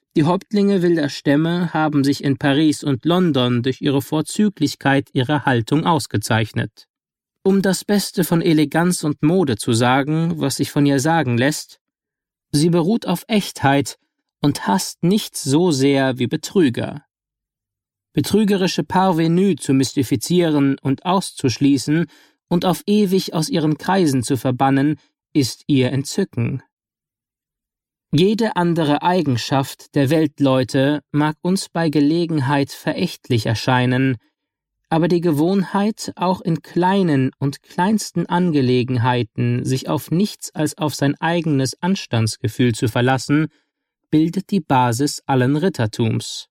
Die Häuptlinge wilder Stämme haben sich in Paris und London durch ihre Vorzüglichkeit ihrer Haltung ausgezeichnet. Um das Beste von Eleganz und Mode zu sagen, was sich von ihr sagen lässt: Sie beruht auf Echtheit und hasst nichts so sehr wie Betrüger. Betrügerische Parvenus zu mystifizieren und auszuschließen und auf ewig aus ihren Kreisen zu verbannen, ist ihr Entzücken. Jede andere Eigenschaft der Weltleute mag uns bei Gelegenheit verächtlich erscheinen, aber die Gewohnheit, auch in kleinen und kleinsten Angelegenheiten sich auf nichts als auf sein eigenes Anstandsgefühl zu verlassen, bildet die Basis allen Rittertums.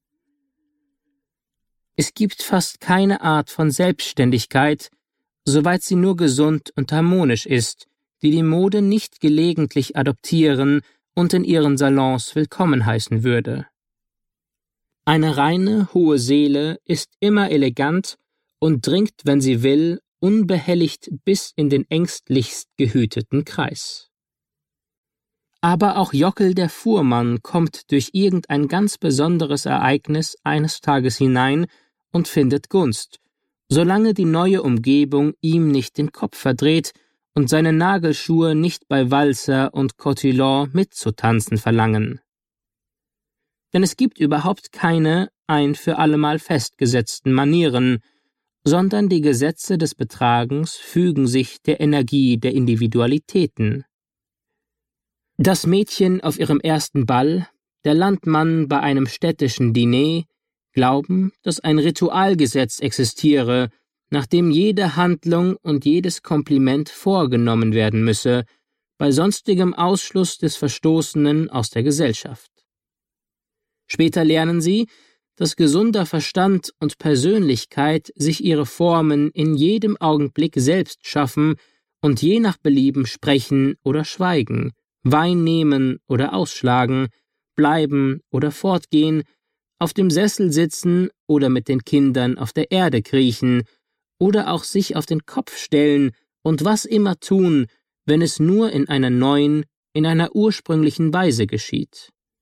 Es gibt fast keine Art von Selbstständigkeit, soweit sie nur gesund und harmonisch ist, die Mode nicht gelegentlich adoptieren und in ihren Salons willkommen heißen würde. Eine reine, hohe Seele ist immer elegant und dringt, wenn sie will, unbehelligt bis in den ängstlichst gehüteten Kreis. Aber auch Jockel der Fuhrmann kommt durch irgendein ganz besonderes Ereignis eines Tages hinein und findet Gunst, solange die neue Umgebung ihm nicht den Kopf verdreht und seine Nagelschuhe nicht bei Walzer und Cotillon mitzutanzen verlangen. Denn es gibt überhaupt keine ein für allemal festgesetzten Manieren, sondern die Gesetze des Betragens fügen sich der Energie der Individualitäten. Das Mädchen auf ihrem ersten Ball, der Landmann bei einem städtischen Diner, glauben, dass ein Ritualgesetz existiere, nach dem jede Handlung und jedes Kompliment vorgenommen werden müsse, bei sonstigem Ausschluss des Verstoßenen aus der Gesellschaft. Später lernen sie, dass gesunder Verstand und Persönlichkeit sich ihre Formen in jedem Augenblick selbst schaffen und je nach Belieben sprechen oder schweigen, Wein nehmen oder ausschlagen, bleiben oder fortgehen, auf dem Sessel sitzen oder mit den Kindern auf der Erde kriechen oder auch sich auf den Kopf stellen und was immer tun, wenn es nur in einer neuen, in einer ursprünglichen Weise geschieht.